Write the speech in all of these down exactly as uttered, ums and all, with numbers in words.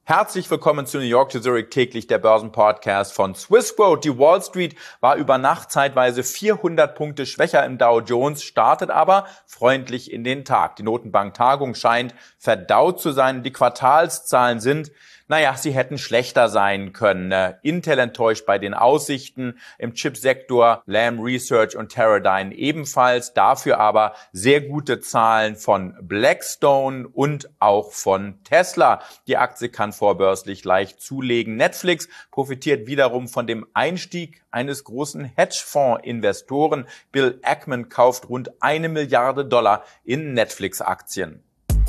Herzlich willkommen zu New York to Zurich täglich, der Börsenpodcast von Swissquote. Die Wall Street war über Nacht zeitweise vierhundert Punkte schwächer im Dow Jones, startet aber freundlich in den Tag. Die Notenbank-Tagung scheint verdaut zu sein. Die Quartalszahlen sind, naja, sie hätten schlechter sein können. Intel enttäuscht bei den Aussichten, im Chipsektor Lam Research und Teradyne ebenfalls. Dafür aber sehr gute Zahlen von Blackstone und auch von Tesla. Die Aktie kann vorbörslich leicht zulegen. Netflix profitiert wiederum von dem Einstieg eines großen Hedgefonds-Investoren. Bill Ackman kauft rund eine Milliarde Dollar in Netflix-Aktien.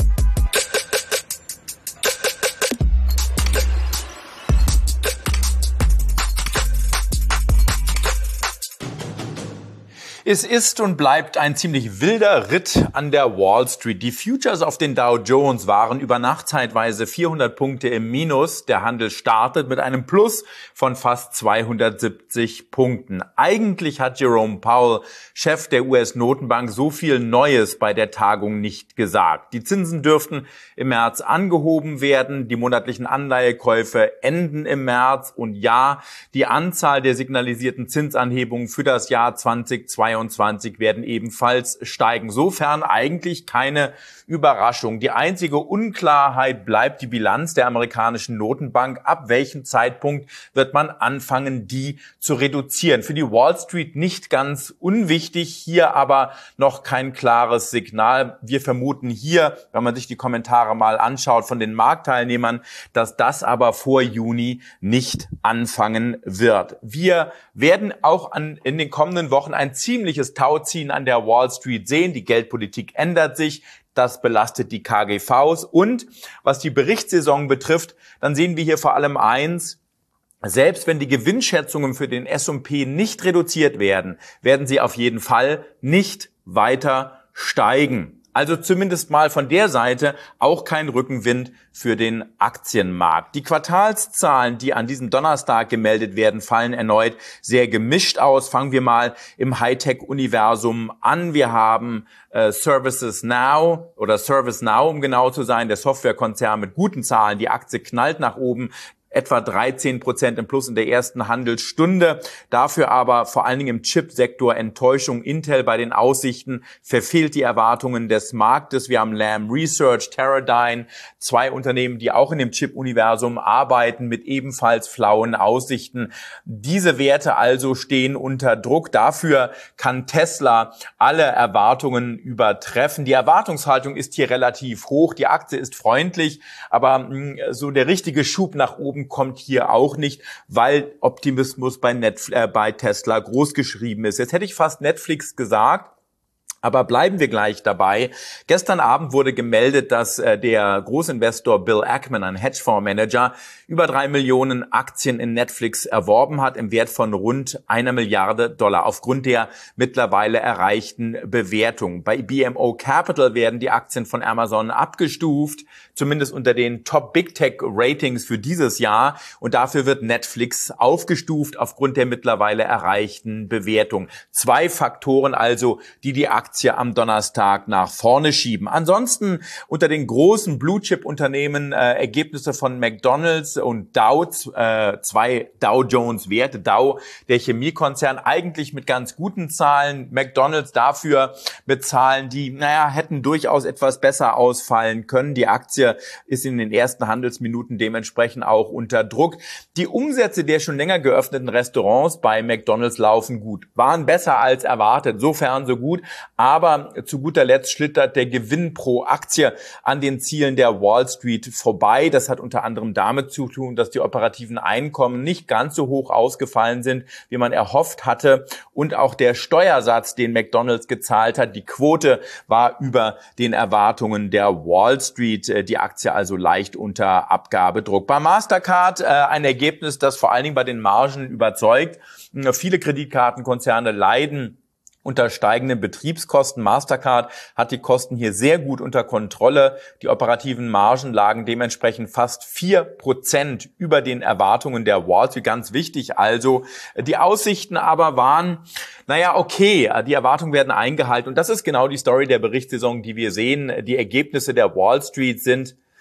Es ist und bleibt ein ziemlich wilder Ritt an der Wall Street. Die Futures auf den Dow Jones waren über Nacht zeitweise vierhundert Punkte im Minus. Der Handel startet mit einem Plus von fast zweihundertsiebzig Punkten. Eigentlich hat Jerome Powell, Chef der U S-Notenbank, so viel Neues bei der Tagung nicht gesagt. Die Zinsen dürften im März angehoben werden. Die monatlichen Anleihekäufe enden im März. Und ja, die Anzahl der signalisierten Zinsanhebungen für das Jahr zweitausendzweiundzwanzig werden ebenfalls steigen. Sofern eigentlich keine Überraschung. Die einzige Unklarheit bleibt die Bilanz der amerikanischen Notenbank. Ab welchem Zeitpunkt wird man anfangen, die zu reduzieren? Für die Wall Street nicht ganz unwichtig, hier aber noch kein klares Signal. Wir vermuten hier, wenn man sich die Kommentare mal anschaut von den Marktteilnehmern, dass das aber vor Juni nicht anfangen wird. Wir werden auch an, in den kommenden Wochen ein ziemliches Tauziehen an der Wall Street sehen. Die Geldpolitik ändert sich. Das belastet die K G Vs. Und was die Berichtssaison betrifft, dann sehen wir hier vor allem eins: Selbst wenn die Gewinnschätzungen für den S und P nicht reduziert werden, werden sie auf jeden Fall nicht weiter steigen. Also zumindest mal von der Seite auch kein Rückenwind für den Aktienmarkt. Die Quartalszahlen, die an diesem Donnerstag gemeldet werden, fallen erneut sehr gemischt aus. Fangen wir mal im Hightech-Universum an. Wir haben äh, Services Now oder ServiceNow, um genau zu sein, der Softwarekonzern mit guten Zahlen. Die Aktie knallt nach oben. Etwa dreizehn Prozent im Plus in der ersten Handelsstunde. Dafür aber vor allen Dingen im Chipsektor Enttäuschung. Intel bei den Aussichten verfehlt die Erwartungen des Marktes. Wir haben Lam Research, Teradyne, zwei Unternehmen, die auch in dem Chip-Universum arbeiten, mit ebenfalls flauen Aussichten. Diese Werte also stehen unter Druck. Dafür kann Tesla alle Erwartungen übertreffen. Die Erwartungshaltung ist hier relativ hoch. Die Aktie ist freundlich, aber mh, so der richtige Schub nach oben kommt hier auch nicht, weil Optimismus bei, Netflix, äh, bei Tesla groß geschrieben ist. Jetzt hätte ich fast Netflix gesagt, aber bleiben wir gleich dabei. Gestern Abend wurde gemeldet, dass äh, der Großinvestor Bill Ackman, ein Hedgefondsmanager, über drei Millionen Aktien in Netflix erworben hat im Wert von rund einer Milliarde Dollar aufgrund der mittlerweile erreichten Bewertung. Bei B M O Capital werden die Aktien von Amazon abgestuft, zumindest unter den Top Big Tech Ratings für dieses Jahr. Und dafür wird Netflix aufgestuft aufgrund der mittlerweile erreichten Bewertung. Zwei Faktoren also, die die Aktien Aktie am Donnerstag nach vorne schieben. Ansonsten unter den großen Blue-Chip-Unternehmen äh, Ergebnisse von McDonald's und Dow, äh, zwei Dow Jones Werte. Dow, der Chemiekonzern, eigentlich mit ganz guten Zahlen. McDonald's dafür mit Zahlen, die, naja, hätten durchaus etwas besser ausfallen können. Die Aktie ist in den ersten Handelsminuten dementsprechend auch unter Druck. Die Umsätze der schon länger geöffneten Restaurants bei McDonald's laufen gut, waren besser als erwartet, sofern so gut. Aber zu guter Letzt schlittert der Gewinn pro Aktie an den Zielen der Wall Street vorbei. Das hat unter anderem damit zu tun, dass die operativen Einkommen nicht ganz so hoch ausgefallen sind, wie man erhofft hatte. Und auch der Steuersatz, den McDonald's gezahlt hat, die Quote war über den Erwartungen der Wall Street. Die Aktie also leicht unter Abgabedruck. Bei Mastercard äh, ein Ergebnis, das vor allen Dingen bei den Margen überzeugt. Viele Kreditkartenkonzerne leiden unter steigenden Betriebskosten. Mastercard hat die Kosten hier sehr gut unter Kontrolle. Die operativen Margen lagen dementsprechend fast vier Prozent über den Erwartungen der Wall Street. Ganz wichtig also. Die Aussichten aber waren, naja, okay, die Erwartungen werden eingehalten. Und das ist genau die Story der Berichtssaison, die wir sehen. Die Ergebnisse der Wall Street sind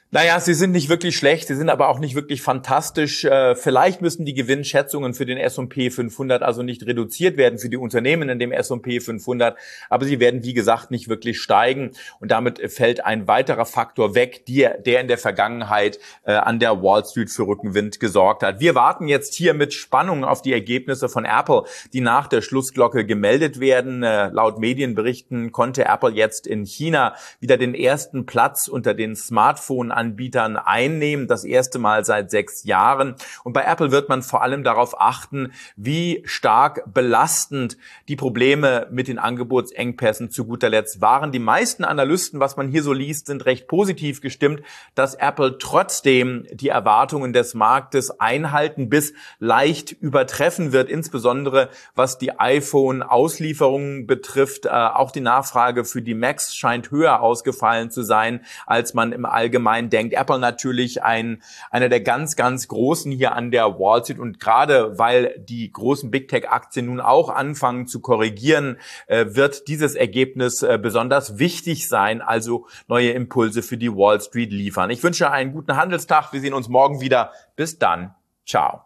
Naja, sie sind nicht wirklich schlecht, sie sind aber auch nicht wirklich fantastisch. Äh, vielleicht müssen die Gewinnschätzungen für den S und P fünfhundert also nicht reduziert werden für die Unternehmen in dem S und P fünfhundert, aber sie werden, wie gesagt, nicht wirklich steigen. Und damit fällt ein weiterer Faktor weg, der, der in der Vergangenheit äh, an der Wall Street für Rückenwind gesorgt hat. Wir warten jetzt hier mit Spannung auf die Ergebnisse von Apple, die nach der Schlussglocke gemeldet werden. Äh, laut Medienberichten konnte Apple jetzt in China wieder den ersten Platz unter den Smartphone Anbietern einnehmen, das erste Mal seit sechs Jahren. Und bei Apple wird man vor allem darauf achten, wie stark belastend die Probleme mit den Angebotsengpässen zu guter Letzt waren. Die meisten Analysten, was man hier so liest, sind recht positiv gestimmt, dass Apple trotzdem die Erwartungen des Marktes einhalten bis leicht übertreffen wird, insbesondere was die iPhone-Auslieferungen betrifft. Äh, auch die Nachfrage für die Macs scheint höher ausgefallen zu sein, als man im Allgemeinen denkt. Apple natürlich ein, einer der ganz, ganz Großen hier an der Wall Street, und gerade weil die großen Big Tech Aktien nun auch anfangen zu korrigieren, äh, wird dieses Ergebnis äh, besonders wichtig sein, also neue Impulse für die Wall Street liefern. Ich wünsche einen guten Handelstag. Wir sehen uns morgen wieder. Bis dann. Ciao.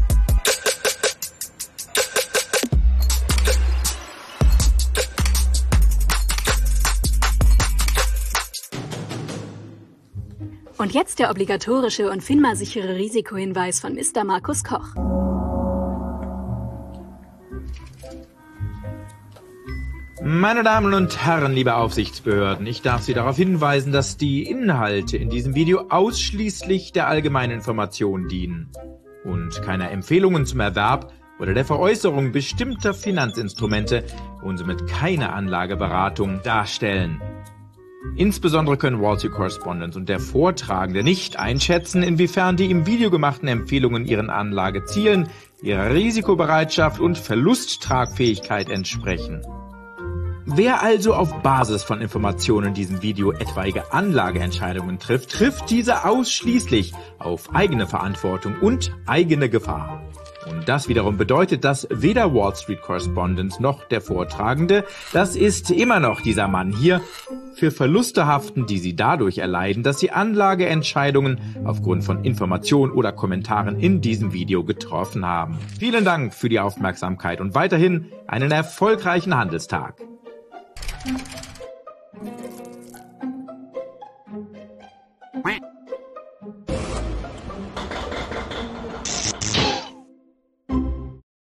Und jetzt der obligatorische und FINMA-sichere Risikohinweis von Mister Markus Koch. Meine Damen und Herren, liebe Aufsichtsbehörden, ich darf Sie darauf hinweisen, dass die Inhalte in diesem Video ausschließlich der allgemeinen Information dienen und keine Empfehlungen zum Erwerb oder der Veräußerung bestimmter Finanzinstrumente und somit keine Anlageberatung darstellen. Insbesondere können Wall Street Correspondent und der Vortragende nicht einschätzen, inwiefern die im Video gemachten Empfehlungen ihren Anlagezielen, ihrer Risikobereitschaft und Verlusttragfähigkeit entsprechen. Wer also auf Basis von Informationen in diesem Video etwaige Anlageentscheidungen trifft, trifft diese ausschließlich auf eigene Verantwortung und eigene Gefahr. Und das wiederum bedeutet, dass weder Wall Street Correspondent noch der Vortragende, das ist immer noch dieser Mann hier, für Verluste haften, die sie dadurch erleiden, dass sie Anlageentscheidungen aufgrund von Informationen oder Kommentaren in diesem Video getroffen haben. Vielen Dank für die Aufmerksamkeit und weiterhin einen erfolgreichen Handelstag.